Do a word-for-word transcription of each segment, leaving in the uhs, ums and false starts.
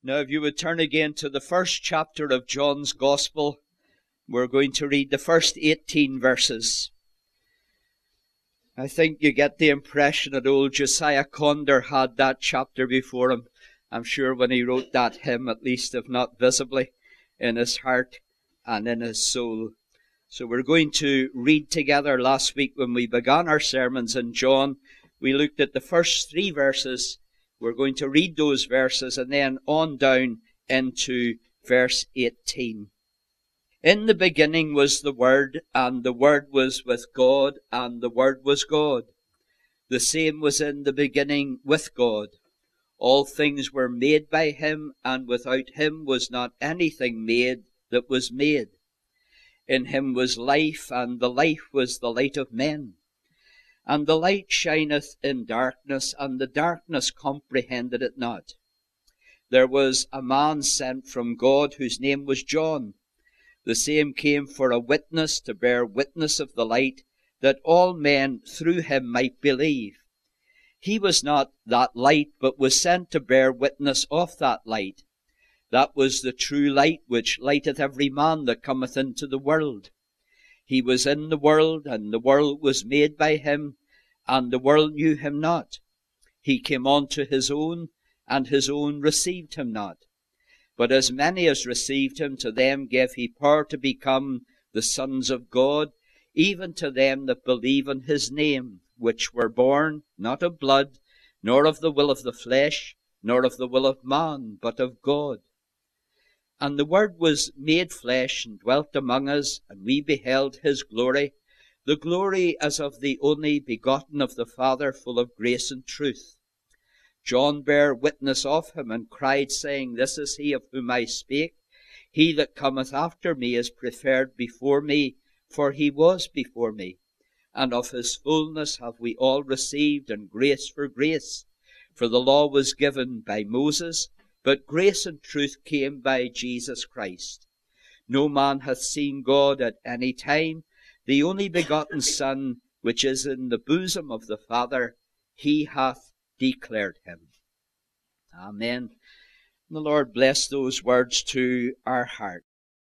Now, if you would turn again to the first chapter of John's Gospel, we're going to read the first eighteen verses. I think you get the impression that old Josiah Conder had that chapter before him. I'm sure when he wrote that hymn, at least if not visibly, in his heart and in his soul. So we're going to read together. Last week when we began our sermons in John, we looked at the first three verses. We're going to read those verses and then on down into verse eighteen. In the beginning was the Word, and the Word was with God, and the Word was God. The same was in the beginning with God. All things were made by him, and without him was not anything made that was made. In him was life, and the life was the light of men. And the light shineth in darkness, and the darkness comprehended it not. There was a man sent from God, whose name was John. The same came for a witness, to bear witness of the light, that all men through him might believe. He was not that light, but was sent to bear witness of that light. That was the true light, which lighteth every man that cometh into the world. He was in the world, and the world was made by him, and the world knew him not. He came unto his own, and his own received him not. But as many as received him, to them gave he power to become the sons of God, even to them that believe in his name, which were born not of blood, nor of the will of the flesh, nor of the will of man, but of God. And the Word was made flesh, and dwelt among us, and we beheld his glory, the glory as of the only begotten of the Father, full of grace and truth. John bare witness of him, and cried, saying, This is he of whom I spake. He that cometh after me is preferred before me, for he was before me. And of his fullness have we all received, and grace for grace. For the law was given by Moses, but grace and truth came by Jesus Christ. No man hath seen God at any time. The only begotten Son, which is in the bosom of the Father, he hath declared him. Amen. The Lord bless those words to our heart.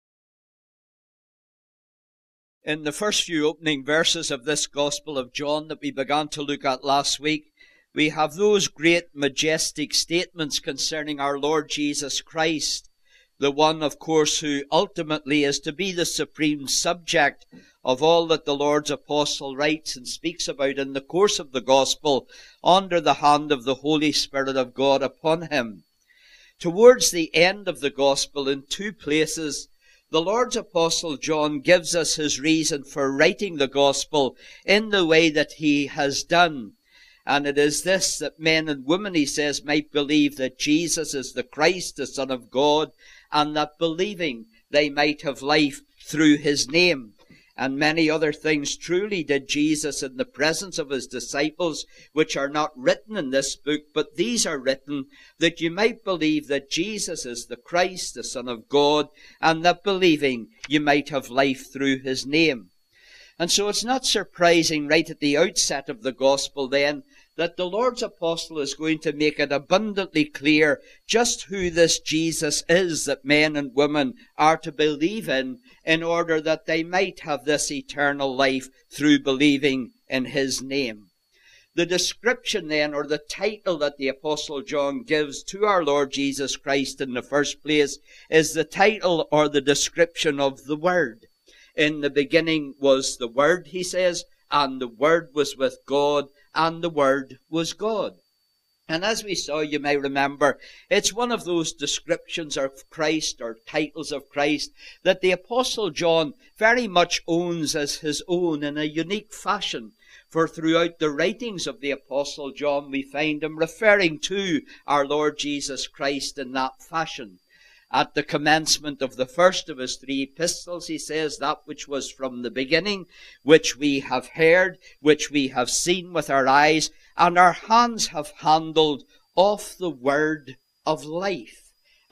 In the first few opening verses of this Gospel of John that we began to look at last week, we have those great majestic statements concerning our Lord Jesus Christ, the one, of course, who ultimately is to be the supreme subject of all that the Lord's apostle writes and speaks about in the course of the Gospel, under the hand of the Holy Spirit of God upon him. Towards the end of the Gospel, in two places, the Lord's apostle John gives us his reason for writing the Gospel in the way that he has done. And it is this, that men and women, he says, might believe that Jesus is the Christ, the Son of God, and that believing they might have life through his name. And many other things truly did Jesus in the presence of his disciples, which are not written in this book, but these are written that you might believe that Jesus is the Christ, the Son of God, and that believing you might have life through his name. And so it's not surprising right at the outset of the Gospel then that the Lord's apostle is going to make it abundantly clear just who this Jesus is that men and women are to believe in, in order that they might have this eternal life through believing in his name. The description then, or the title that the Apostle John gives to our Lord Jesus Christ in the first place, is the title or the description of the Word. In the beginning was the Word, he says, and the Word was with God, and the Word was God. And as we saw, you may remember, it's one of those descriptions of Christ, or titles of Christ, that the Apostle John very much owns as his own in a unique fashion. For throughout the writings of the Apostle John, we find him referring to our Lord Jesus Christ in that fashion. At the commencement of the first of his three epistles, he says, that which was from the beginning, which we have heard, which we have seen with our eyes, and our hands have handled of the word of life.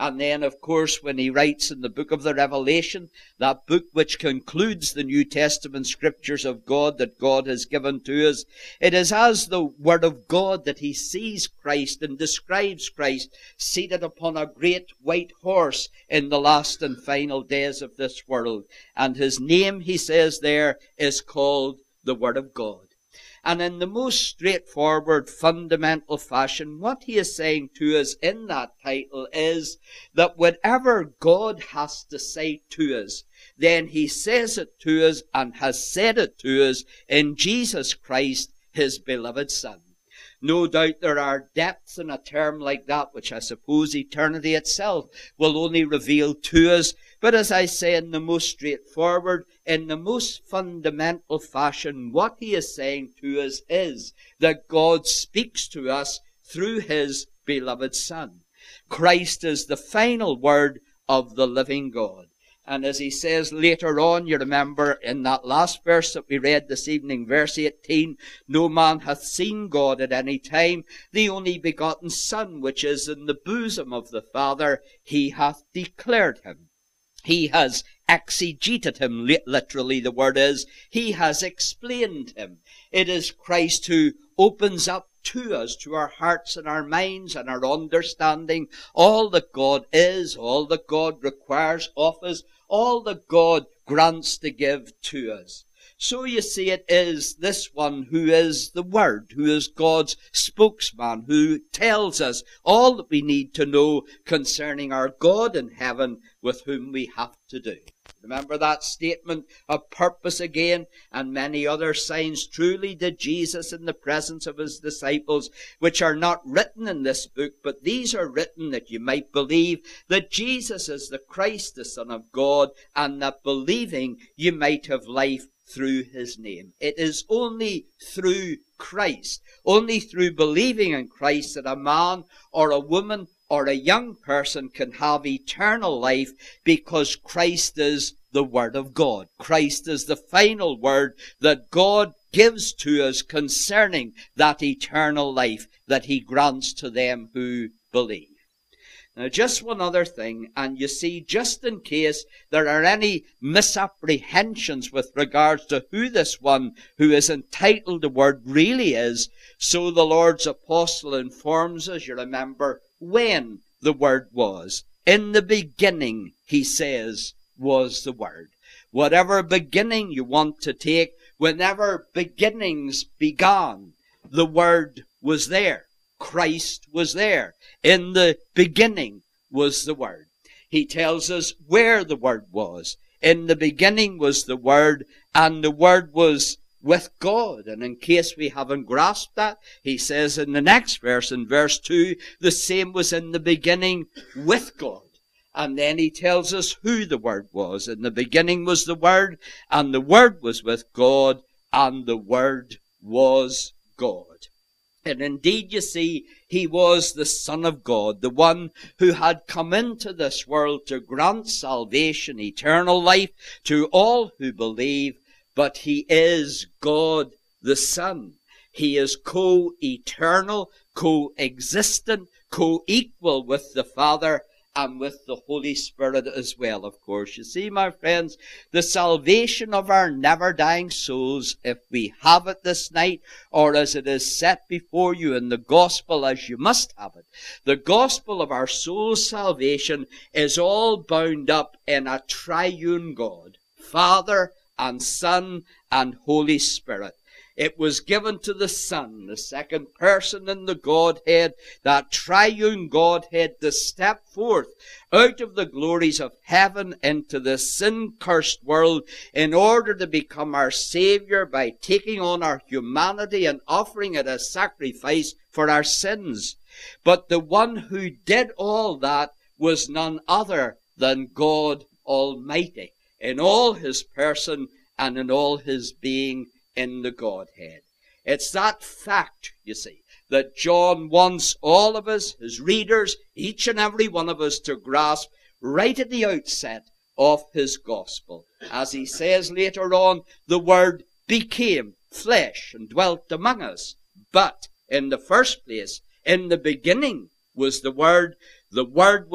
And then, of course, when he writes in the book of the Revelation, that book which concludes the New Testament scriptures of God that God has given to us, it is as the Word of God that he sees Christ and describes Christ seated upon a great white horse in the last and final days of this world. And his name, he says there, is called the Word of God. And in the most straightforward, fundamental fashion, what he is saying to us in that title is that whatever God has to say to us, then he says it to us and has said it to us in Jesus Christ, his beloved Son. No doubt there are depths in a term like that, which I suppose eternity itself will only reveal to us. But as I say, in the most straightforward, in the most fundamental fashion, what he is saying to us is that God speaks to us through his beloved Son. Christ is the final word of the living God. And as he says later on, you remember in that last verse that we read this evening, verse eighteen, no man hath seen God at any time, the only begotten Son, which is in the bosom of the Father, he hath declared him. He has exegeted him, literally the word is. He has explained him. It is Christ who opens up to us, to our hearts and our minds and our understanding, all that God is, all that God requires of us, all that God grants to give to us. So you see, it is this one who is the Word, who is God's spokesman, who tells us all that we need to know concerning our God in heaven with whom we have to do. Remember that statement of purpose again, and many other signs truly did Jesus in the presence of his disciples, which are not written in this book, but these are written that you might believe that Jesus is the Christ, the Son of God, and that believing you might have life through his name. It is only through Christ, only through believing in Christ, that a man or a woman or a young person can have eternal life, because Christ is the Word of God. Christ is the final word that God gives to us concerning that eternal life that he grants to them who believe. Now, just one other thing, and you see, just in case there are any misapprehensions with regards to who this one who is entitled the Word really is, so the Lord's apostle informs us, you remember, when the Word was. In the beginning, he says, was the Word. Whatever beginning you want to take, whenever beginnings began, the Word was there. Christ was there. In the beginning was the Word. He tells us where the Word was. In the beginning was the Word, and the Word was with God. And in case we haven't grasped that, he says in the next verse, in verse two, the same was in the beginning with God. And then he tells us who the Word was. In the beginning was the Word, and the Word was with God, and the Word was God. And indeed, you see, he was the Son of God, the one who had come into this world to grant salvation, eternal life to all who believe. But he is God the Son. He is co-eternal, co-existent, co-equal with the Father and with the Holy Spirit as well, of course. You see, my friends, the salvation of our never-dying souls, if we have it this night, or as it is set before you in the gospel as you must have it, the gospel of our soul's salvation is all bound up in a triune God, Father and Son and Holy Spirit. It was given to the Son, the second person in the Godhead, that triune Godhead, to step forth out of the glories of heaven into the sin-cursed world in order to become our Savior by taking on our humanity and offering it as sacrifice for our sins. But the one who did all that was none other than God Almighty, in all his person and in all his being in the Godhead. It's that fact, you see, that John wants all of us, his readers, each and every one of us, to grasp right at the outset of his gospel. As he says later on, the Word became flesh and dwelt among us. But in the first place, in the beginning was the Word. The Word was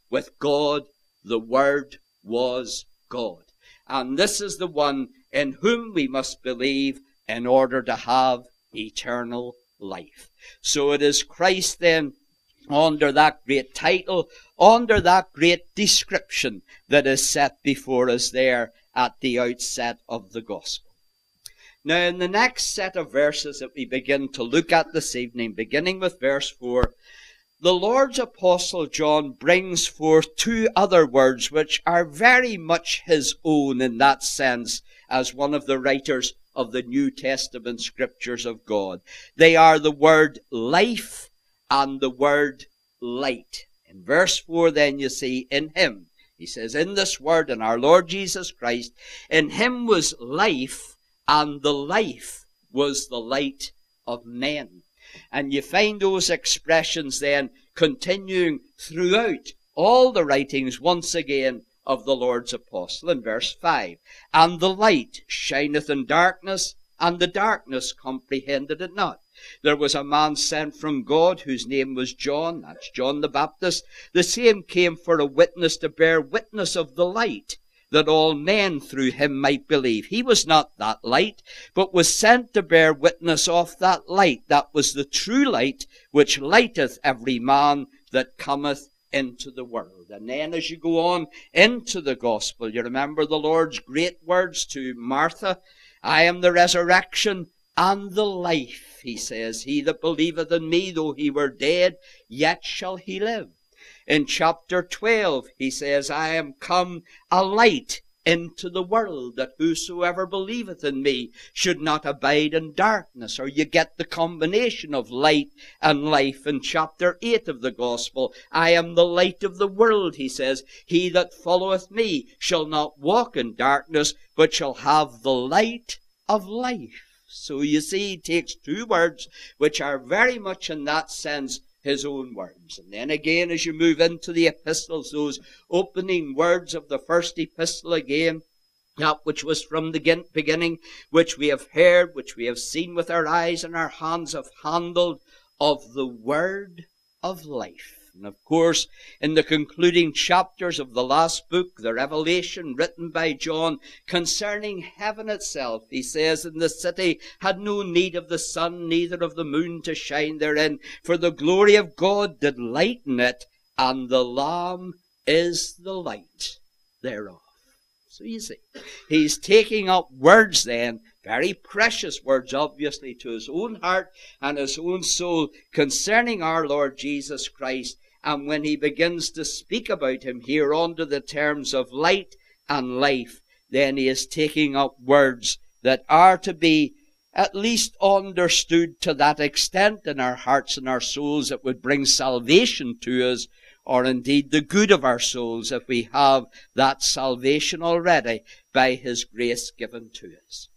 with God. The Word was God. And this is the one in whom we must believe in order to have eternal life. So it is Christ then, under that great title, under that great description, that is set before us there at the outset of the gospel. Now, in the next set of verses that we begin to look at this evening, beginning with verse four, the Lord's Apostle John brings forth two other words which are very much his own in that sense as one of the writers of the New Testament scriptures of God. They are the word life and the word light. In verse four then you see, in him, he says, in this word, in our Lord Jesus Christ, in him was life, and the life was the light of men. And you find those expressions then continuing throughout all the writings once again of the Lord's apostle. In verse five, and the light shineth in darkness, and the darkness comprehended it not. There was a man sent from God whose name was John, that's John the Baptist. The same came for a witness to bear witness of the light, that all men through him might believe. He was not that light, but was sent to bear witness of that light. That was the true light, which lighteth every man that cometh into the world. And then as you go on into the gospel, you remember the Lord's great words to Martha, I am the resurrection and the life, he says. He that believeth in me, though he were dead, yet shall he live. In chapter twelve, he says, I am come a light into the world, that whosoever believeth in me should not abide in darkness. Or you get the combination of light and life in chapter eight of the gospel. I am the light of the world, he says. He that followeth me shall not walk in darkness, but shall have the light of life. So you see, he takes two words which are very much in that sense his own words. And then again, as you move into the epistles, those opening words of the first epistle again, that which was from the beginning, which we have heard, which we have seen with our eyes and our hands have handled, of the word of life. And of course, in the concluding chapters of the last book, the Revelation written by John concerning heaven itself, he says, and the city had no need of the sun, neither of the moon to shine therein, for the glory of God did lighten it, and the Lamb is the light thereof. So you see, he's taking up words then, very precious words, obviously, to his own heart and his own soul concerning our Lord Jesus Christ. And when he begins to speak about him here under the terms of light and life, then he is taking up words that are to be at least understood to that extent in our hearts and our souls that would bring salvation to us, or indeed the good of our souls if we have that salvation already by his grace given to us.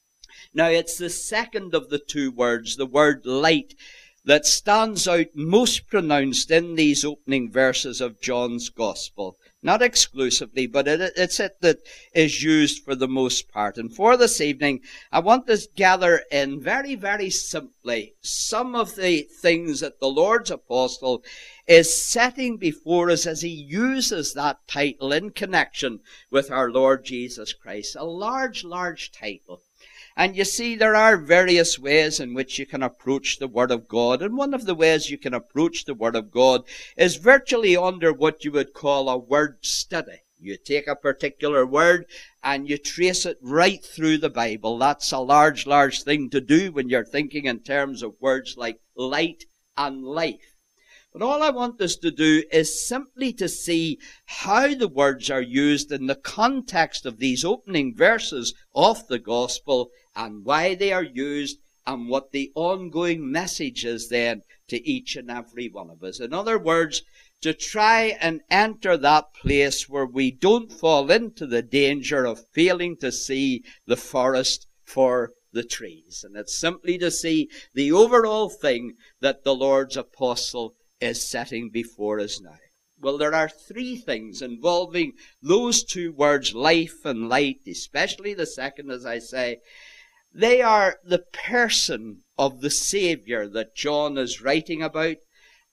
Now it's the second of the two words, the word light, that stands out most pronounced in these opening verses of John's Gospel. Not exclusively, but it, it's it that is used for the most part. And for this evening, I want to gather in very, very simply some of the things that the Lord's Apostle is setting before us as he uses that title in connection with our Lord Jesus Christ. A large, large title. And you see, there are various ways in which you can approach the Word of God. And one of the ways you can approach the Word of God is virtually under what you would call a word study. You take a particular word and you trace it right through the Bible. That's a large, large thing to do when you're thinking in terms of words like light and life. But all I want us to do is simply to see how the words are used in the context of these opening verses of the Gospel, and why they are used, and what the ongoing message is then to each and every one of us. In other words, to try and enter that place where we don't fall into the danger of failing to see the forest for the trees. And it's simply to see the overall thing that the Lord's Apostle is setting before us now. Well, there are three things involving those two words, life and light, especially the second, as I say. They are the person of the Savior that John is writing about,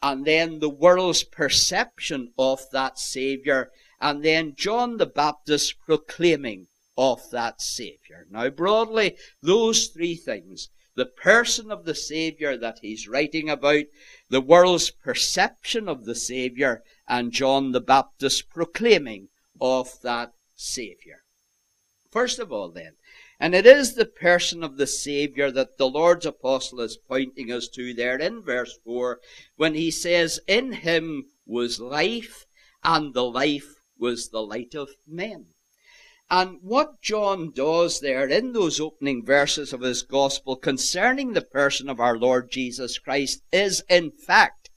and then the world's perception of that Saviour, and then John the Baptist proclaiming of that Saviour. Now, broadly, those three things: the person of the Saviour that he's writing about, the world's perception of the Saviour, and John the Baptist proclaiming of that Saviour. First of all, then, and it is the person of the Saviour that the Lord's apostle is pointing us to there in verse four, when he says, "In him was life, and the life was the light of men." And what John does there in those opening verses of his gospel concerning the person of our Lord Jesus Christ is, in fact,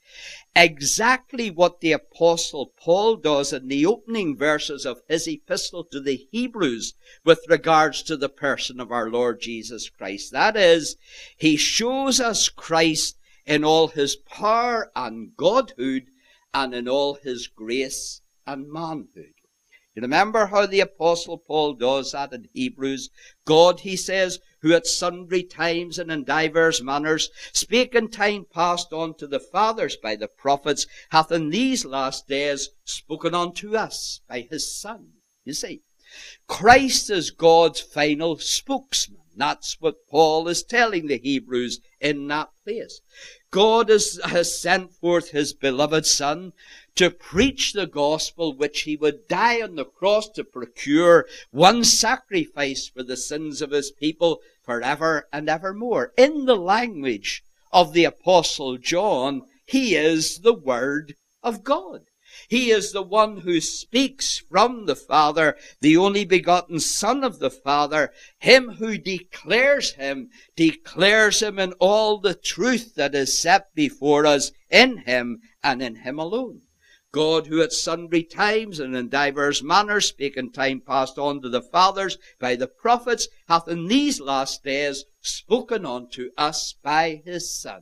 exactly what the apostle Paul does in the opening verses of his epistle to the Hebrews with regards to the person of our Lord Jesus Christ. That is, he shows us Christ in all his power and godhood, and in all his grace and manhood. You remember how the apostle Paul does that in Hebrews? God, he says, who at sundry times and in divers manners spake in time past unto the fathers by the prophets, hath in these last days spoken unto us by his Son. You see, Christ is God's final spokesman. That's what Paul is telling the Hebrews in that place. God is, has sent forth his beloved Son to preach the gospel, which he would die on the cross to procure one sacrifice for the sins of his people forever and evermore. In the language of the apostle John, he is the Word of God. He is the one who speaks from the Father, the only begotten Son of the Father. Him who declares him, declares him in all the truth that is set before us in him and in him alone. God, who at sundry times and in divers manners spake in time past unto the fathers by the prophets, hath in these last days spoken unto us by his Son.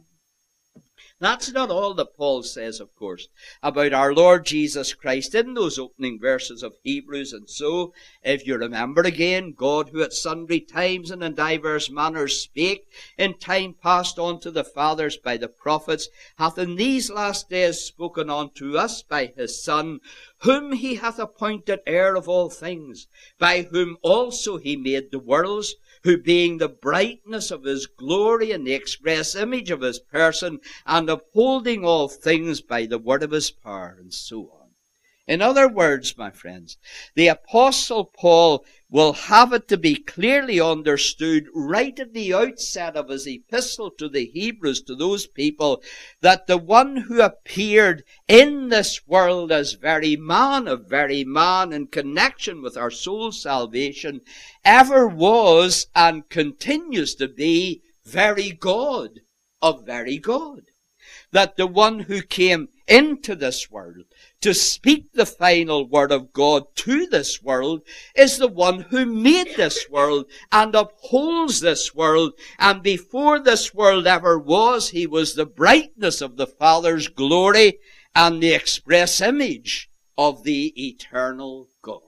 That's not all that Paul says, of course, about our Lord Jesus Christ in those opening verses of Hebrews. And so, if you remember again, God, who at sundry times and in divers manners spake in time past unto the fathers by the prophets, hath in these last days spoken unto us by his Son, whom he hath appointed heir of all things, by whom also he made the worlds, who being the brightness of his glory and the express image of his person, and upholding all things by the word of his power, and so on. In other words, my friends, the apostle Paul will have it to be clearly understood right at the outset of his epistle to the Hebrews, to those people, that the one who appeared in this world as very man of very man in connection with our soul's salvation ever was and continues to be very God of very God. That the one who came into this world to speak the final word of God to this world is the one who made this world and upholds this world. And before this world ever was, he was the brightness of the Father's glory and the express image of the eternal God.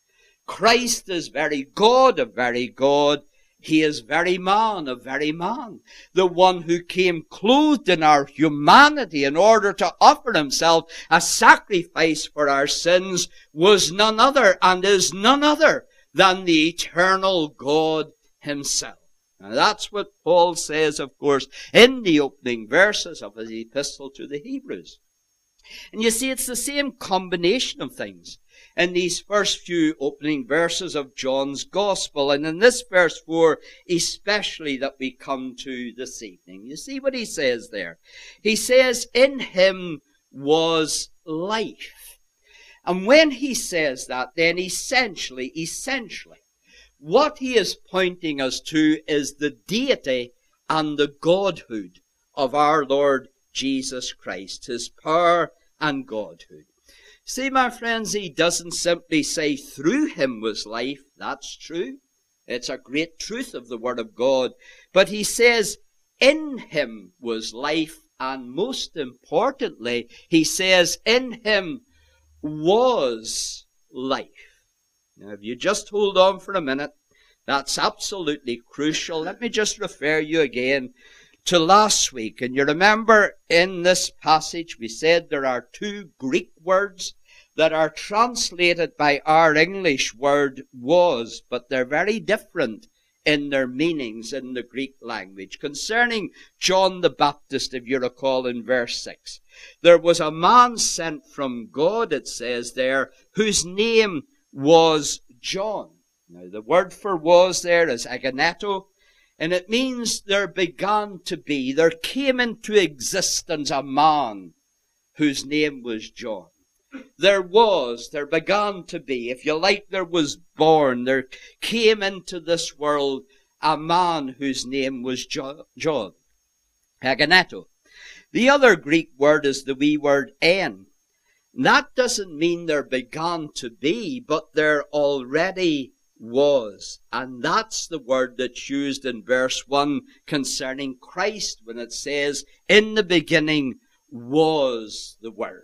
Christ is very God of very God. He is very man of very man. The one who came clothed in our humanity in order to offer himself a sacrifice for our sins was none other and is none other than the eternal God himself. Now that's what Paul says, of course, in the opening verses of his epistle to the Hebrews. And you see, it's the same combination of things in these first few opening verses of John's Gospel, and in this verse four especially that we come to this evening. You see what he says there? He says, in him was life. And when he says that, then essentially, essentially, what he is pointing us to is the deity and the godhood of our Lord Jesus Christ, his power and godhood. See, my friends, he doesn't simply say through him was life. That's true. It's a great truth of the Word of God. But he says in him was life, and most importantly, he says in him was life. Now, if you just hold on for a minute, that's absolutely crucial. Let me just refer you again to last week. And you remember in this passage we said there are two Greek words that are translated by our English word was, but they're very different in their meanings in the Greek language. Concerning John the Baptist, if you recall in verse six, there was a man sent from God, it says there, whose name was John. Now the word for was there is agoneto, and it means there began to be, there came into existence a man whose name was John. There was, there began to be, if you like, there was born, there came into this world a man whose name was jo- John. Agoneto. The other Greek word is the wee word en. That doesn't mean there began to be, but there already was. And that's the word that's used in verse one concerning Christ when it says, in the beginning was the Word.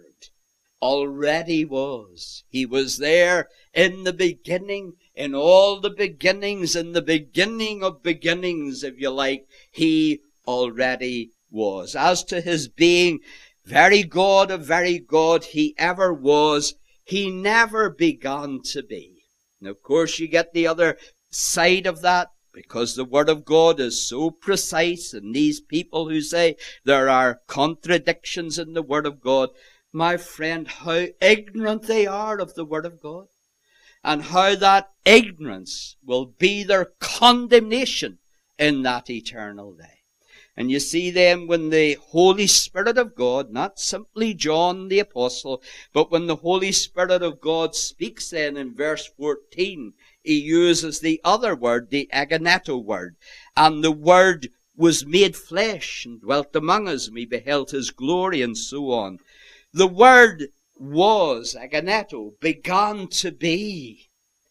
Already was. He was there in the beginning, in all the beginnings, in the beginning of beginnings, if you like. He already was. As to his being very God of very God, he ever was. He never began to be. And of course you get the other side of that, because the Word of God is so precise, and these people who say there are contradictions in the Word of God, my friend, how ignorant they are of the Word of God, and how that ignorance will be their condemnation in that eternal day. And you see then when the Holy Spirit of God, not simply John the Apostle, but when the Holy Spirit of God speaks then in verse fourteen, he uses the other word, the agoneto word. And the Word was made flesh and dwelt among us, and we beheld his glory, and so on. The Word was, agoneto, began to be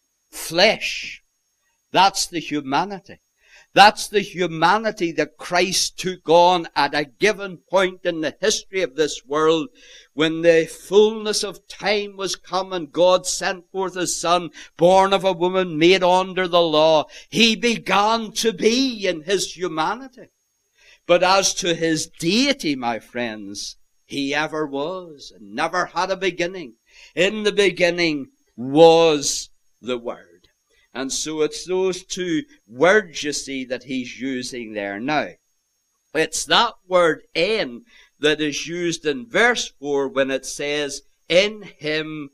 flesh. That's the humanity. That's the humanity that Christ took on at a given point in the history of this world, when the fullness of time was come and God sent forth his Son, born of a woman, made under the law. He began to be in his humanity. But as to his deity, my friends, he ever was and never had a beginning. In the beginning was the Word. And so it's those two words, you see, that he's using there now. It's that word en that is used in verse four when it says, in him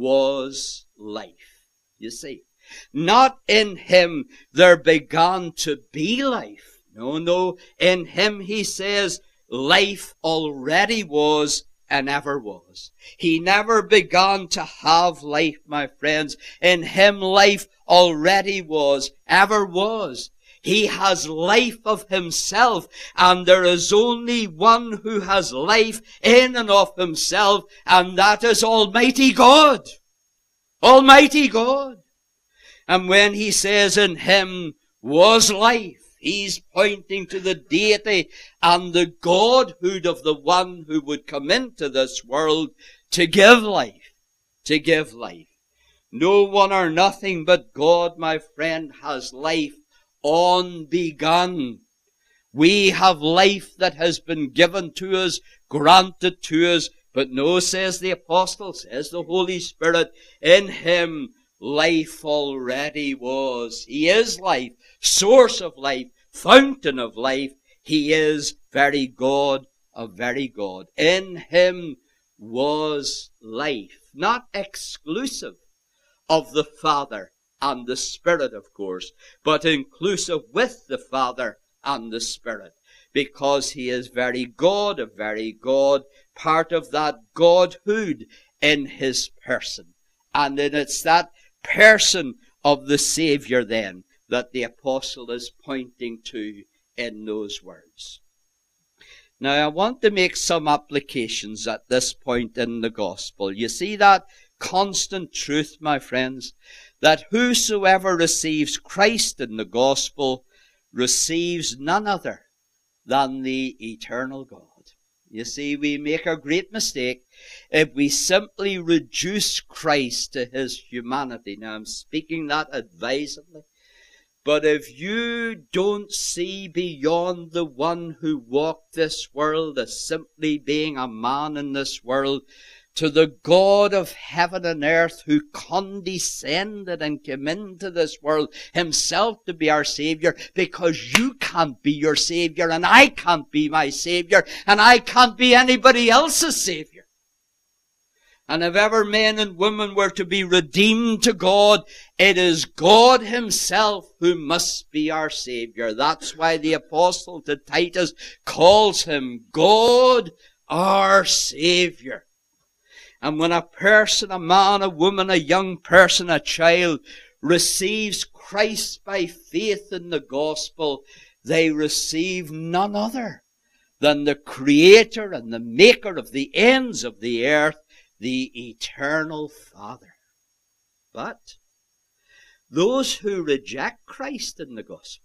was life. You see, not in him there began to be life. No, no, in him, he says, life already was and ever was. He never began to have life, my friends. In him life already was, ever was. He has life of himself, and there is only one who has life in and of himself, and that is Almighty God. Almighty God. And when he says in him was life, he's pointing to the deity and the Godhood of the one who would come into this world to give life, to give life. No one or nothing but God, my friend, has life unbegun. We have life that has been given to us, granted to us, but no, says the apostle, says the Holy Spirit, in him life already was. He is life, source of life, fountain of life. He is very God of very God. In him was life, not exclusive of the Father and the Spirit, of course, but inclusive with the Father and the Spirit, because he is very God of very God, part of that Godhood in his person. And then it's that person of the Savior then that the apostle is pointing to in those words. Now I want to make some applications at this point in the gospel. You see that constant truth, my friends, that whosoever receives Christ in the gospel receives none other than the eternal God. You see, we make a great mistake if we simply reduce Christ to his humanity. Now I'm speaking that advisedly, But if you don't see beyond the one who walked this world as simply being a man in this world, to the God of heaven and earth who condescended and came into this world himself to be our Savior, because you can't be your Savior and I can't be my Savior and I can't be anybody else's Savior. And if ever men and women were to be redeemed to God, it is God himself who must be our Savior. That's why the apostle to Titus calls him God our Savior. And when a person, a man, a woman, a young person, a child receives Christ by faith in the gospel, they receive none other than the Creator and the Maker of the ends of the earth, the Eternal Father. But those who reject Christ in the gospel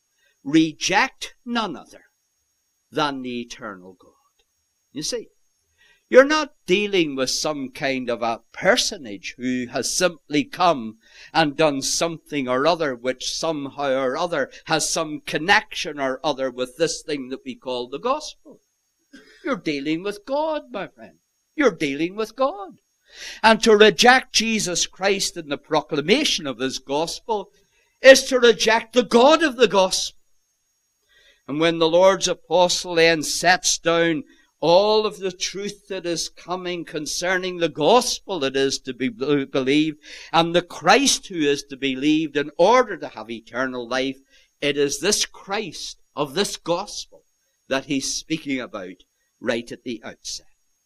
reject none other than the eternal God. You see, you're not dealing with some kind of a personage who has simply come and done something or other which somehow or other has some connection or other with this thing that we call the gospel. You're dealing with God, my friend. You're dealing with God. And to reject Jesus Christ in the proclamation of his gospel is to reject the God of the gospel. And when the Lord's apostle then sets down all of the truth that is coming concerning the gospel that is to be believed and the Christ who is to be believed in order to have eternal life, it is this Christ of this gospel that he's speaking about right at the outset.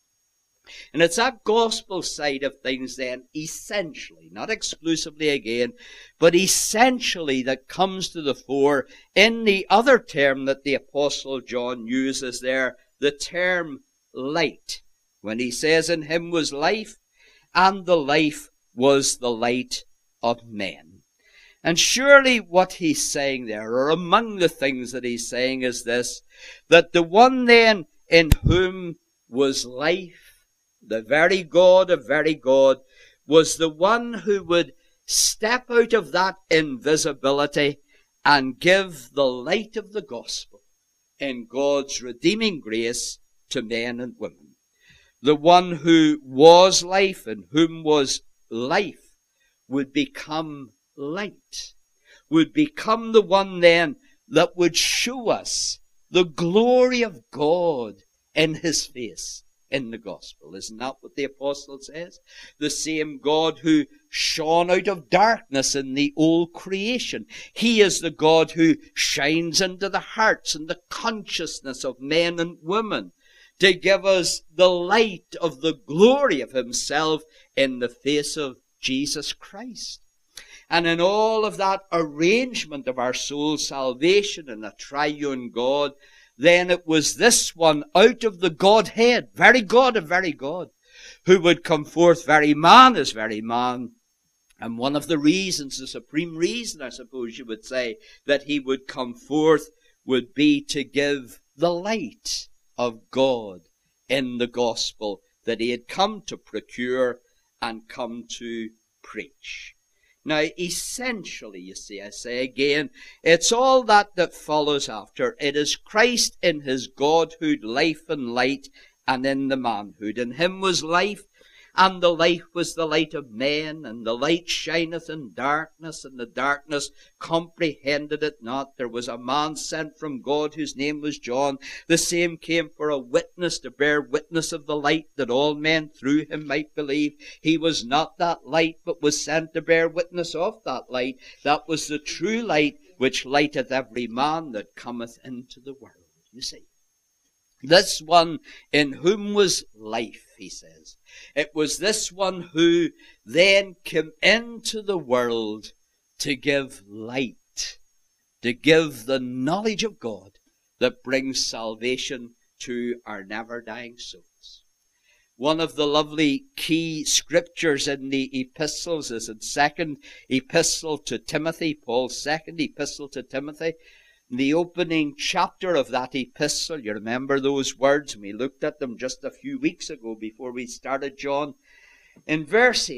And it's that gospel side of things then, essentially, not exclusively again, but essentially that comes to the fore in the other term that the Apostle John uses there, the term light. When he says in him was life, and the life was the light of men. And surely what he's saying there, or among the things that he's saying, is this, that the one then in whom was life, the very God of very God, was the one who would step out of that invisibility and give the light of the gospel in God's redeeming grace to men and women. The one who was life, in whom was life, would become light, would become the one then that would show us the glory of God in his face in the gospel. Isn't that what the apostle says? The same God who shone out of darkness in the old creation. He is the God who shines into the hearts and the consciousness of men and women to give us the light of the glory of himself in the face of Jesus Christ. And in all of that arrangement of our soul's salvation in a triune God, then it was this one out of the Godhead, very God of very God, who would come forth very man as very man. And one of the reasons, the supreme reason, I suppose you would say, that he would come forth would be to give the light of God in the gospel that he had come to procure and come to preach. Now, essentially, you see, I say again, it's all that that follows after. It is Christ in his Godhood, life and light, and in the manhood. In him was life, and the life was the light of men, and the light shineth in darkness, and the darkness comprehended it not. There was a man sent from God whose name was John. The same came for a witness, to bear witness of the light, that all men through him might believe. He was not that light, but was sent to bear witness of that light. That was the true light, which lighteth every man that cometh into the world. You see, this one in whom was life, he says. It was this one who then came into the world to give light, to give the knowledge of God that brings salvation to our never-dying souls. One of the lovely key scriptures in the epistles is in Second Epistle to Timothy, Paul's second epistle to Timothy. In the opening chapter of that epistle, you remember those words, we looked at them just a few weeks ago before we started John. In verse eight,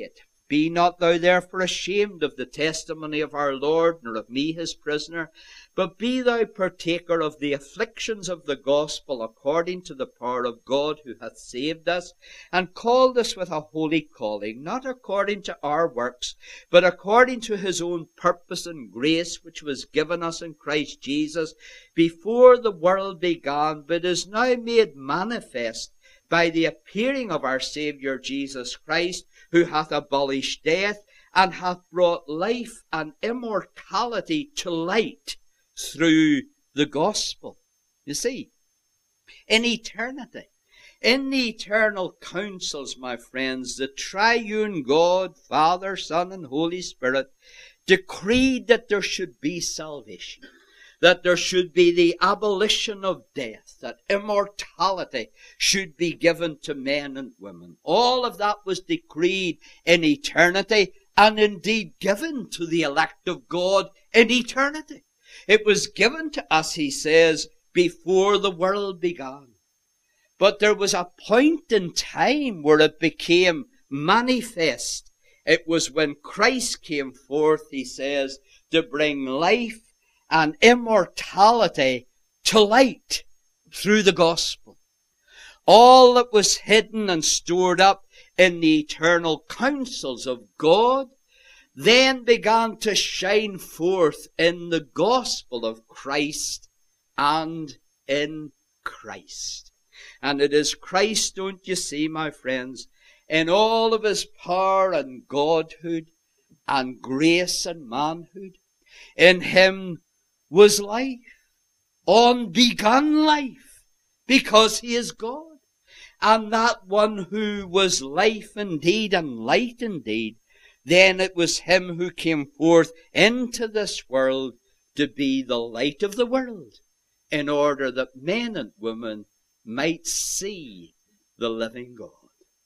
Be not thou therefore ashamed of the testimony of our Lord, nor of me his prisoner, but be thou partaker of the afflictions of the gospel, according to the power of God, who hath saved us, and called us with a holy calling, not according to our works, but according to his own purpose and grace, which was given us in Christ Jesus before the world began, but is now made manifest by the appearing of our Saviour Jesus Christ, who hath abolished death, and hath brought life and immortality to light through the gospel. You see, in eternity, in the eternal councils, my friends, the triune God, Father, Son, and Holy Spirit, decreed that there should be salvation, that there should be the abolition of death, that immortality should be given to men and women. All of that was decreed in eternity, and indeed given to the elect of God in eternity. It was given to us, he says, before the world began. But there was a point in time where it became manifest. It was when Christ came forth, he says, to bring life and immortality to light through the gospel. All that was hidden and stored up in the eternal counsels of God then began to shine forth in the gospel of Christ and in Christ. And it is Christ, don't you see, my friends, in all of his power and godhood and grace and manhood. In him was life, unbegun life, because he is God. And that one who was life indeed and light indeed, then it was him who came forth into this world to be the light of the world, in order that men and women might see the living God.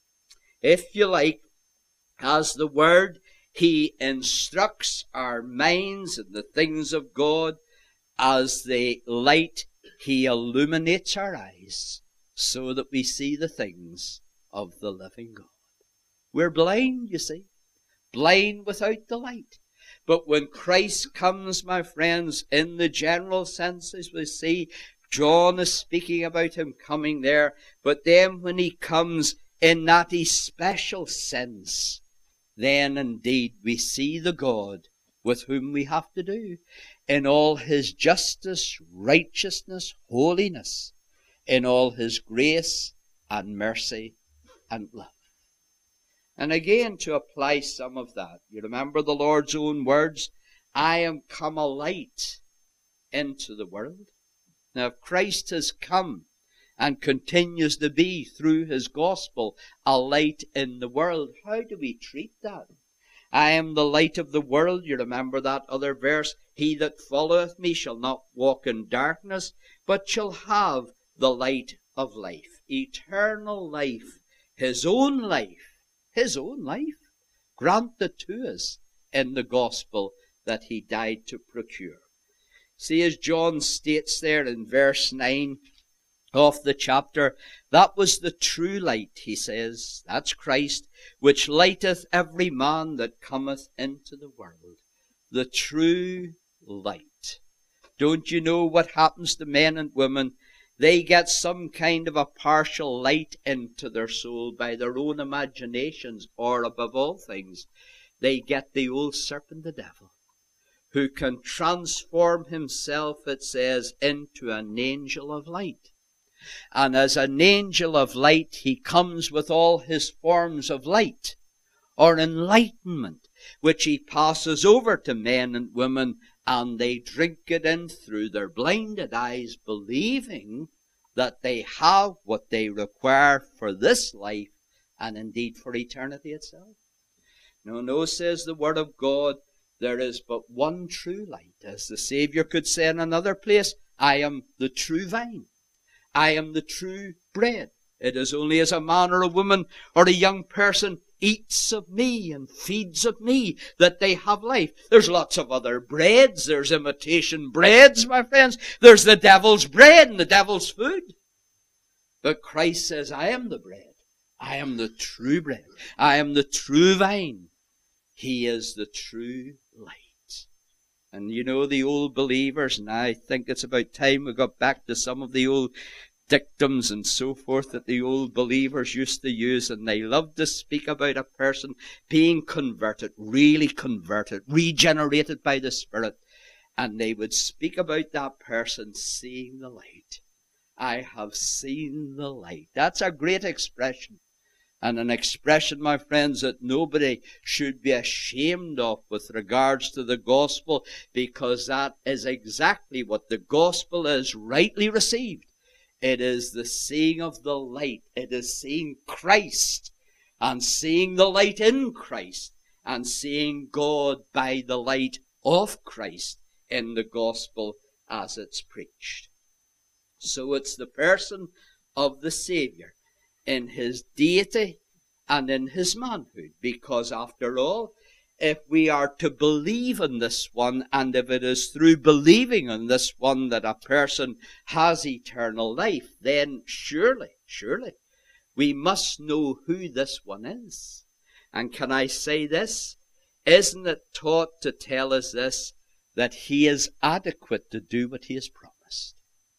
If you like, as the Word, he instructs our minds in the things of God. As the light, he illuminates our eyes so that we see the things of the living God. We're blind, you see, blind without the light. But when Christ comes, my friends, in the general sense, as we see, John is speaking about him coming there, but then when he comes in that especial sense, then indeed we see the God with whom we have to do, in all his justice, righteousness, holiness, in all his grace and mercy and love. And again, to apply some of that, you remember the Lord's own words, I am come a light into the world. Now, if Christ has come and continues to be, through his gospel, a light in the world, how do we treat that? I am the light of the world. You remember that other verse? He that followeth me shall not walk in darkness, but shall have the light of life. Eternal life. His own life. His own life. Granted to us in the gospel that he died to procure. See, as John states there in verse nine of the chapter, that was the true light, he says. That's Christ, which lighteth every man that cometh into the world. The true light. Don't you know what happens to men and women? They get some kind of a partial light into their soul by their own imaginations, or above all things, they get the old serpent, the devil, who can transform himself, it says, into an angel of light. And as an angel of light, he comes with all his forms of light, or enlightenment, which he passes over to men and women, and they drink it in through their blinded eyes, believing that they have what they require for this life, and indeed for eternity itself. No, no, says the Word of God, there is but one true light. As the Saviour could say in another place, I am the true vine. I am the true bread. It is only as a man or a woman or a young person eats of me and feeds of me that they have life. There's lots of other breads. There's imitation breads, my friends. There's the devil's bread and the devil's food. But Christ says, I am the bread. I am the true bread. I am the true vine. He is the true light. And you know, the old believers, and I think it's about time we got back to some of the old dictums and so forth that the old believers used to use, and they loved to speak about a person being converted, really converted, regenerated by the Spirit. And they would speak about that person seeing the light. I have seen the light. That's a great expression. And an expression, my friends, that nobody should be ashamed of with regards to the gospel, because that is exactly what the gospel is, rightly received. It is the seeing of the light. It is seeing Christ, and seeing the light in Christ, and seeing God by the light of Christ in the gospel as it's preached. So it's the person of the Savior in his deity and in his manhood, because after all, if we are to believe in this one, and if it is through believing in this one that a person has eternal life, then surely, surely, we must know who this one is. And can I say this? Isn't it taught to tell us this, that he is adequate to do what he has promised?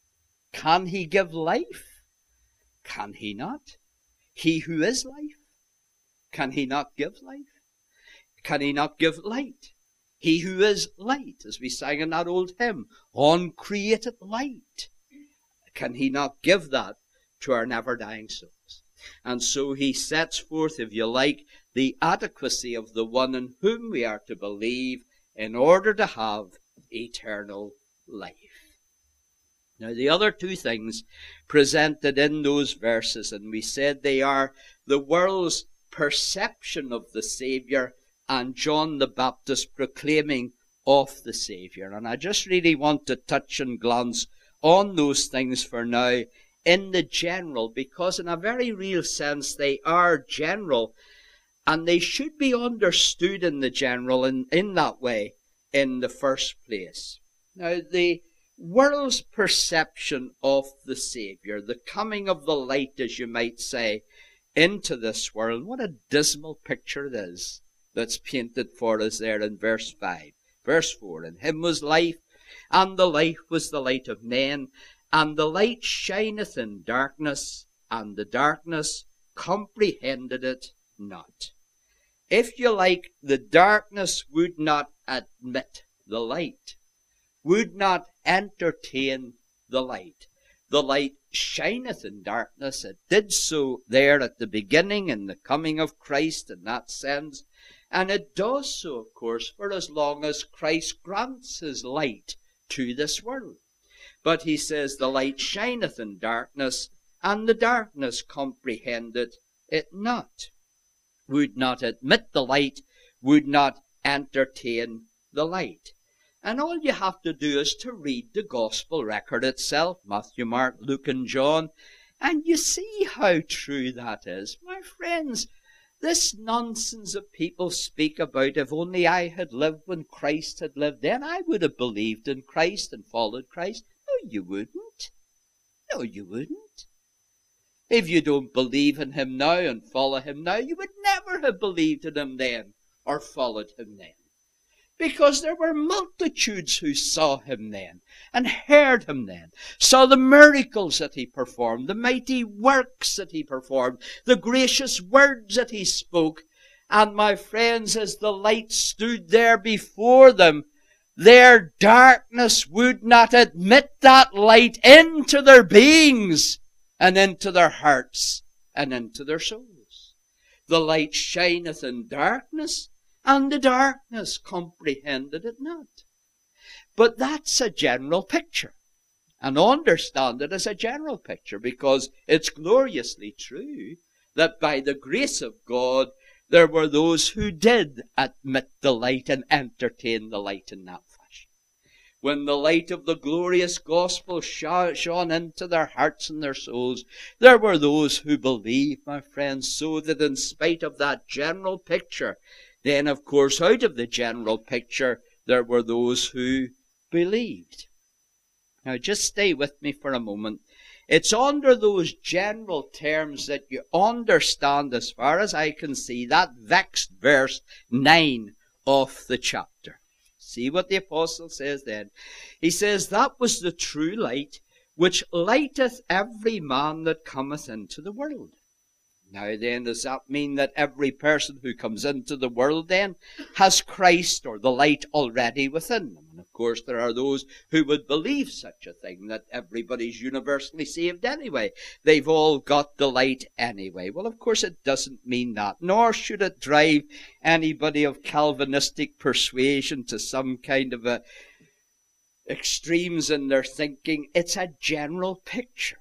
Can he give life? Can he not? He who is life, can he not give life? Can he not give light? He who is light, as we sang in that old hymn, uncreated light. Can he not give that to our never-dying souls? And so he sets forth, if you like, the adequacy of the one in whom we are to believe in order to have eternal life. Now, the other two things presented in those verses, and we said they are the world's perception of the Savior and John the Baptist proclaiming of the Savior. And I just really want to touch and glance on those things for now in the general, because in a very real sense they are general, and they should be understood in the general in, in that way in the first place. Now, the world's perception of the Savior, the coming of the light, as you might say, into this world, what a dismal picture it is that's painted for us there in verse five. Verse four, in him was life, and the life was the light of men, and the light shineth in darkness, and the darkness comprehended it not. If you like, the darkness would not admit the light, would not entertain the light. The light shineth in darkness. It did so there at the beginning in the coming of Christ in that sense. And it does so, of course, for as long as Christ grants his light to this world. But he says, the light shineth in darkness, and the darkness comprehended it not. Would not admit the light, would not entertain the light. And all you have to do is to read the gospel record itself, Matthew, Mark, Luke, and John, and you see how true that is. My friends, this nonsense that people speak about, if only I had lived when Christ had lived, then I would have believed in Christ and followed Christ. No, you wouldn't. No, you wouldn't. If you don't believe in him now and follow him now, you would never have believed in him then or followed him then. Because there were multitudes who saw him then, and heard him then, saw the miracles that he performed, the mighty works that he performed, the gracious words that he spoke. And my friends, as the light stood there before them, their darkness would not admit that light into their beings, and into their hearts, and into their souls. The light shineth in darkness, and the darkness comprehended it not. But that's a general picture. And understand it as a general picture, because it's gloriously true that by the grace of God, there were those who did admit the light and entertain the light in that fashion. When the light of the glorious gospel shone into their hearts and their souls, there were those who believed, my friends, so that in spite of that general picture, then, of course, out of the general picture, there were those who believed. Now, just stay with me for a moment It's under those general terms that you understand, as far as I can see, that vexed verse nine of the chapter. See what the apostle says then. He says, that was the true light, which lighteth every man that cometh into the world. Now then, does that mean that every person who comes into the world then has Christ or the light already within them? And of course there are those who would believe such a thing, that everybody's universally saved anyway. They've all got the light anyway. Well, of course it doesn't mean that, nor should it drive anybody of Calvinistic persuasion to some kind of a extremes in their thinking. It's a general picture.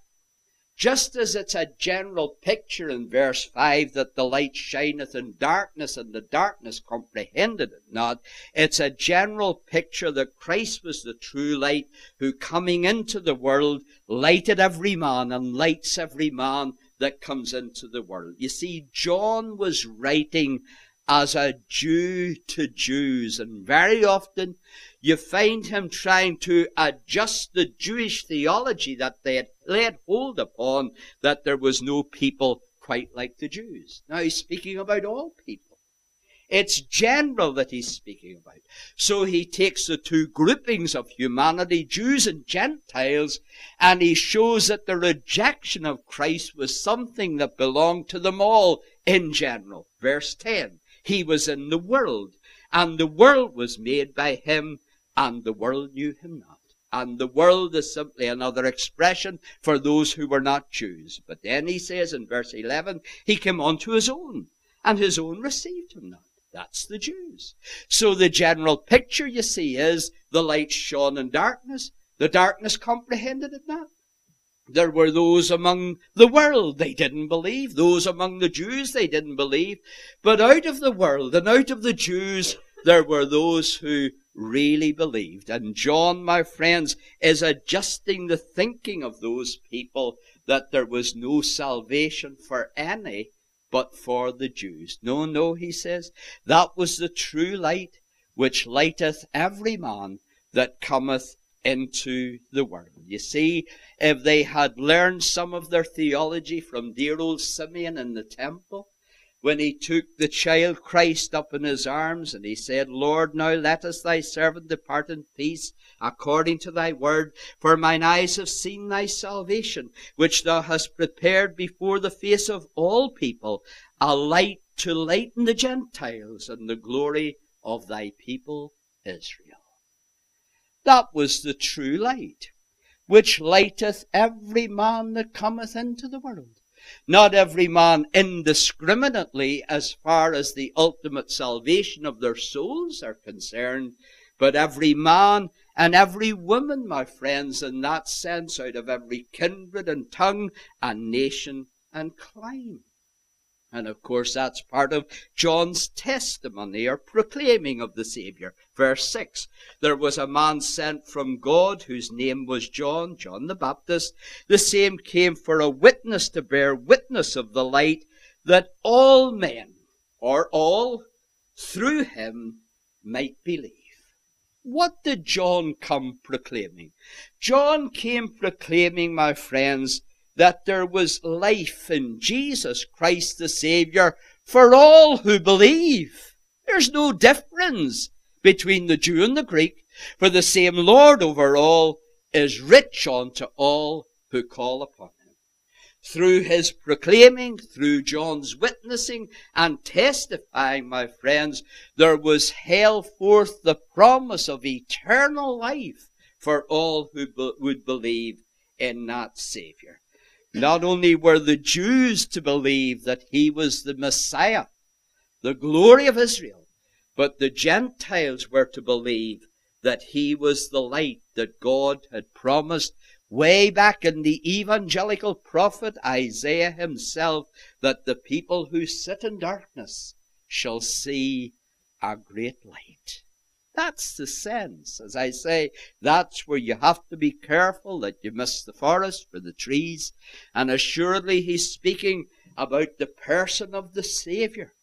Just as it's a general picture in verse five that the light shineth in darkness and the darkness comprehended it not, it's a general picture that Christ was the true light who, coming into the world, lighted every man and lights every man that comes into the world. You see, John was writing as a Jew to Jews, and very often you find him trying to adjust the Jewish theology that they had laid hold upon, that there was no people quite like the Jews. Now he's speaking about all people. It's general that he's speaking about. So he takes the two groupings of humanity, Jews and Gentiles, and he shows that the rejection of Christ was something that belonged to them all in general. Verse ten. He was in the world, and the world was made by him, and the world knew him not. And the world is simply another expression for those who were not Jews. But then he says in verse eleven, he came unto his own, and his own received him not. That's the Jews. So the general picture, you see, is the light shone in darkness. The darkness comprehended it not. There were those among the world, they didn't believe. Those among the Jews, they didn't believe. But out of the world and out of the Jews, there were those who really believed. And John, my friends, is adjusting the thinking of those people that there was no salvation for any but for the Jews. No, no, he says, that was the true light which lighteth every man that cometh into the world. You see, if they had learned some of their theology from dear old Simeon in the temple, when he took the child Christ up in his arms, and he said, Lord, now lettest thy servant depart in peace, according to thy word, for mine eyes have seen thy salvation, which thou hast prepared before the face of all people, a light to lighten the Gentiles, and the glory of thy people Israel. That was the true light, which lighteth every man that cometh into the world. Not every man indiscriminately as far as the ultimate salvation of their souls are concerned, but every man and every woman, my friends, in that sense, out of every kindred and tongue and nation and clime. And of course that's part of John's testimony or proclaiming of the Savior. Verse six, there was a man sent from God whose name was John, John the Baptist. The same came for a witness to bear witness of the light, that all men, or all, through him might believe. What did John come proclaiming? John came proclaiming, my friends, that there was life in Jesus Christ the Savior for all who believe. There's no difference between the Jew and the Greek, for the same Lord over all is rich unto all who call upon him. Through his proclaiming, through John's witnessing and testifying, my friends, there was held forth the promise of eternal life for all who be- would believe in that Savior. Not only were the Jews to believe that he was the Messiah, the glory of Israel, but the Gentiles were to believe that he was the light that God had promised way back in the evangelical prophet Isaiah himself, that the people who sit in darkness shall see a great light. That's the sense. As I say, that's where you have to be careful that you miss the forest for the trees. And assuredly he's speaking about the person of the Savior.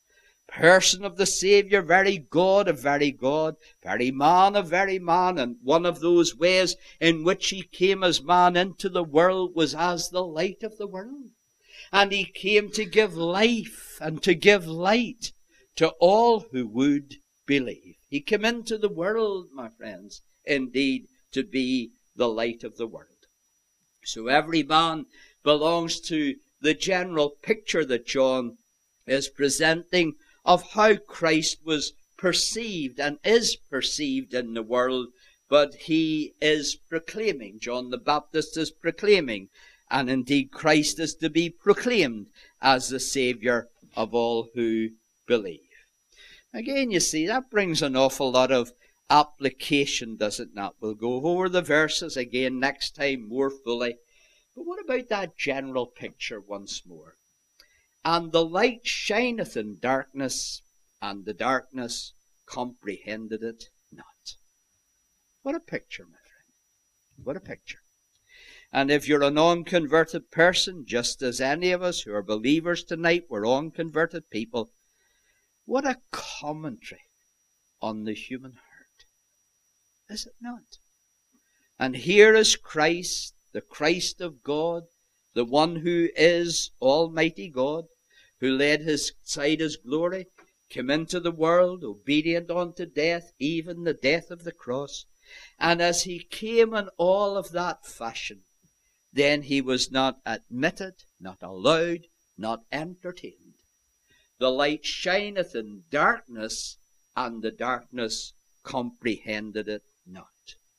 person of the Saviour, very God of very God, very man of very man. And one of those ways in which he came as man into the world was as the light of the world. And he came to give life and to give light to all who would believe. He came into the world, my friends, indeed, to be the light of the world. So every man belongs to the general picture that John is presenting of how Christ was perceived and is perceived in the world, but he is proclaiming, John the Baptist is proclaiming, and indeed Christ is to be proclaimed as the Saviour of all who believe. Again, you see, that brings an awful lot of application, does it not? We'll go over the verses again next time more fully. But what about that general picture once more? And the light shineth in darkness, and the darkness comprehended it not. What a picture, my friend. What a picture. And if you're a non-converted person, just as any of us who are believers tonight, we're unconverted people, what a commentary on the human heart. Is it not? And here is Christ, the Christ of God, the one who is Almighty God, who laid his aside his glory, came into the world, obedient unto death, even the death of the cross. And as he came in all of that fashion, then he was not admitted, not allowed, not entertained. The light shineth in darkness, and the darkness comprehended it not.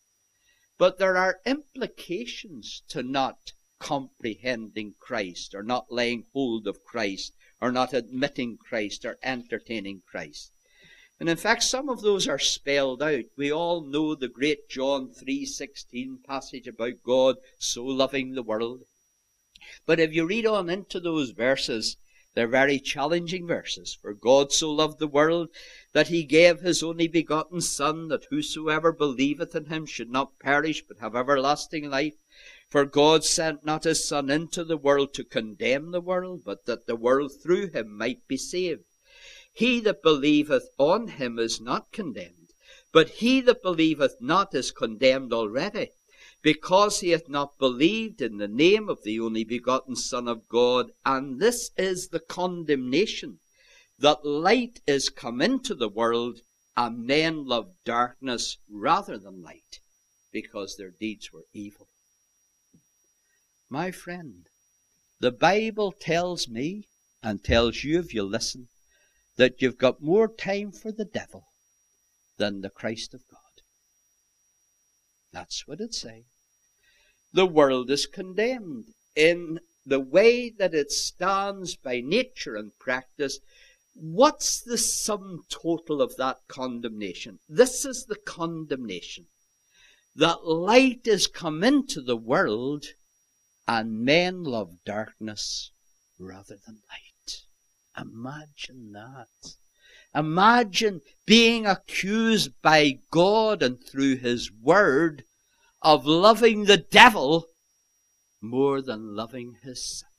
But there are implications to not comprehending Christ, or not laying hold of Christ, or not admitting Christ, or entertaining Christ. And in fact, some of those are spelled out. We all know the great John three sixteen passage about God so loving the world. But if you read on into those verses, they're very challenging verses. For God so loved the world that he gave his only begotten Son, that whosoever believeth in him should not perish but have everlasting life. For God sent not his Son into the world to condemn the world, but that the world through him might be saved. He that believeth on him is not condemned, but he that believeth not is condemned already, because he hath not believed in the name of the only begotten Son of God. And this is the condemnation, that light is come into the world, and men love darkness rather than light, because their deeds were evil. My friend, the Bible tells me, and tells you if you listen, that you've got more time for the devil than the Christ of God. That's what it says. The world is condemned in the way that it stands by nature and practice. What's the sum total of that condemnation? This is the condemnation. That light is come into the world, and men love darkness rather than light. Imagine that. Imagine being accused by God and through his word of loving the devil more than loving his Son.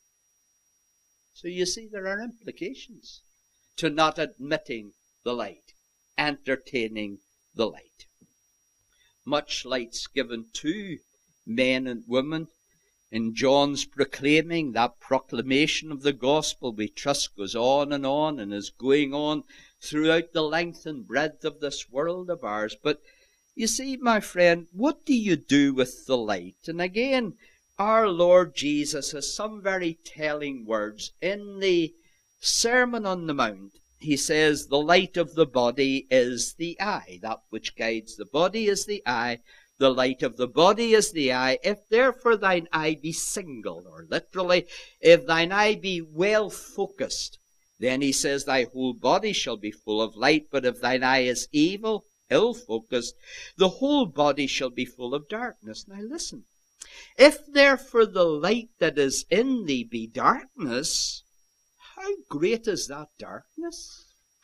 So you see, there are implications to not admitting the light, entertaining the light. Much light's given to men and women. In John's proclaiming, that proclamation of the gospel, we trust, goes on and on and is going on throughout the length and breadth of this world of ours. But you see, my friend, what do you do with the light? And again, our Lord Jesus has some very telling words. In the Sermon on the Mount, he says, the light of the body is the eye. That which guides the body is the eye. The light of the body is the eye. If therefore thine eye be single, or literally, if thine eye be well focused, then he says thy whole body shall be full of light. But if thine eye is evil, ill focused, the whole body shall be full of darkness. Now listen, if therefore the light that is in thee be darkness, how great is that darkness?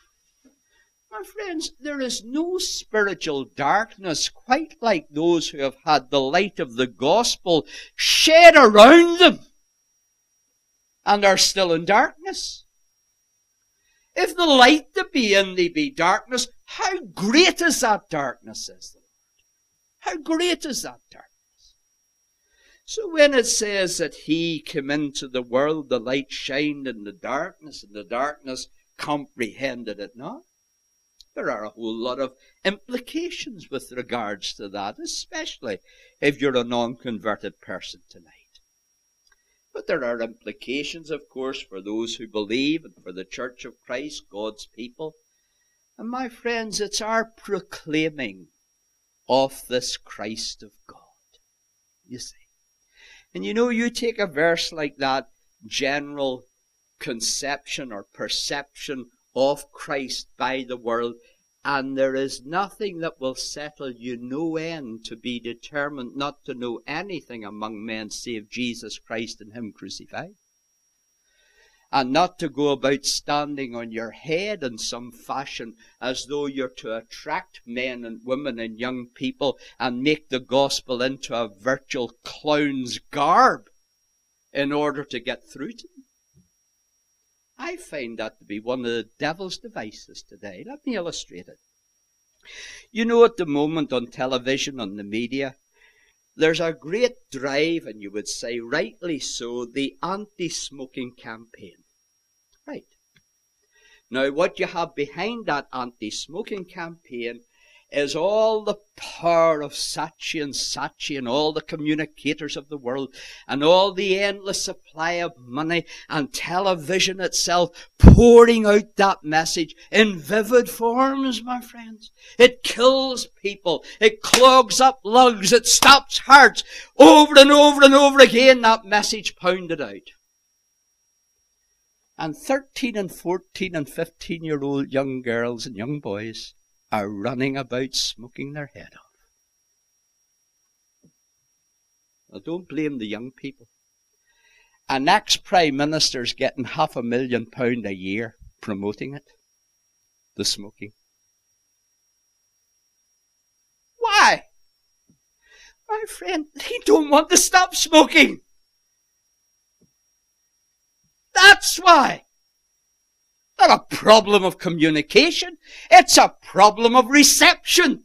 My friends, there is no spiritual darkness quite like those who have had the light of the gospel shed around them and are still in darkness. If the light that be in thee be darkness, how great is that darkness, says the Lord. How great is that darkness? So when it says that he came into the world, the light shined in the darkness, and the darkness comprehended it not, there are a whole lot of implications with regards to that, especially if you're a non-converted person tonight. But there are implications, of course, for those who believe and for the Church of Christ, God's people. And my friends, it's our proclaiming of this Christ of God, you see. And you know, you take a verse like that, general conception or perception of Christ by the world, and there is nothing that will settle you no end to be determined not to know anything among men save Jesus Christ and him crucified. And not to go about standing on your head in some fashion as though you're to attract men and women and young people and make the gospel into a virtual clown's garb in order to get through to them. I find that to be one of the devil's devices today. Let me illustrate it. You know, at the moment on television, on the media, there's a great drive, and you would say rightly so, the anti-smoking campaign. Right. Now, what you have behind that anti-smoking campaign is all the power of Saatchi and Saatchi and all the communicators of the world and all the endless supply of money and television itself pouring out that message in vivid forms, my friends. It kills people. It clogs up lungs. It stops hearts. Over and over and over again, that message pounded out. And thirteen and fourteen and fifteen year old young girls and young boys are running about smoking their head off. Now, don't blame the young people. An ex-prime minister's getting half a million pound a year promoting it, the smoking. Why? My friend, they don't want to stop smoking. That's why. Not a problem of communication. It's a problem of reception.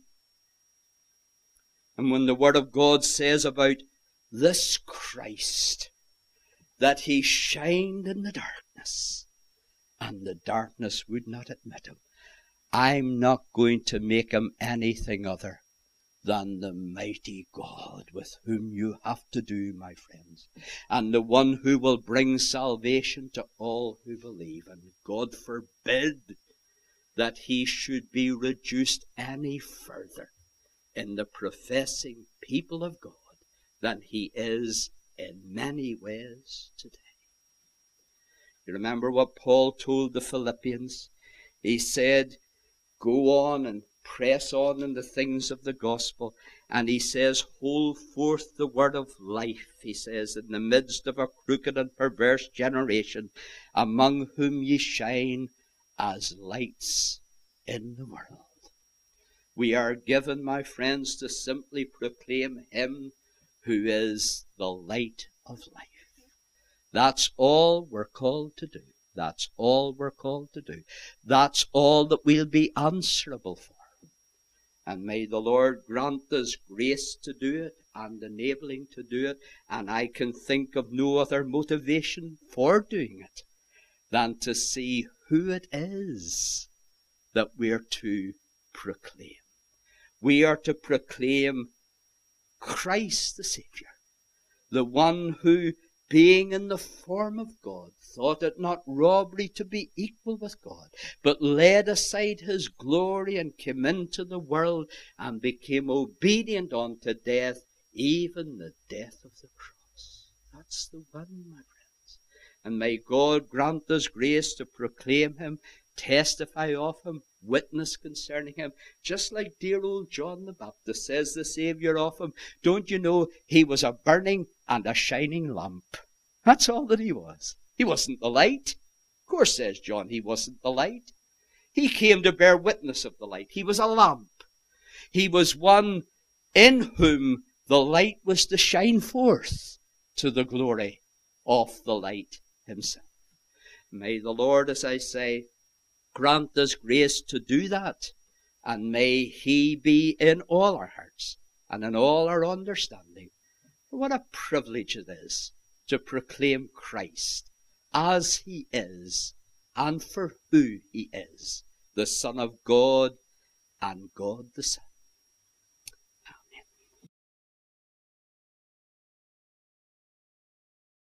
And when the Word of God says about this Christ, that he shined in the darkness, and the darkness would not admit him, I'm not going to make him anything other than the mighty God with whom you have to do, my friends, and the one who will bring salvation to all who believe. And God forbid that he should be reduced any further in the professing people of God than he is in many ways today. You remember what Paul told the Philippians? He said, go on and press on in the things of the gospel. And he says, hold forth the word of life, he says, in the midst of a crooked and perverse generation, among whom ye shine as lights in the world. We are given, my friends, to simply proclaim him who is the light of life. That's all we're called to do. That's all we're called to do. That's all that we'll be answerable for. And may the Lord grant us grace to do it and enabling to do it. And I can think of no other motivation for doing it than to see who it is that we're to proclaim. We are to proclaim Christ the Saviour, the one who, being in the form of God, thought it not robbery to be equal with God, but laid aside his glory and came into the world and became obedient unto death, even the death of the cross. That's the one, my friends. And may God grant us grace to proclaim him, testify of him, witness concerning him, just like dear old John the Baptist says the Saviour of him. Don't you know he was a burning and a shining lamp? That's all that he was. He wasn't the light. Of course, says John, he wasn't the light. He came to bear witness of the light. He was a lamp. He was one in whom the light was to shine forth to the glory of the light himself. May the Lord, as I say, Grant us grace to do that, and may he be in all our hearts and in all our understanding. What a privilege it is to proclaim Christ as he is and for who he is, the Son of God and God the Son.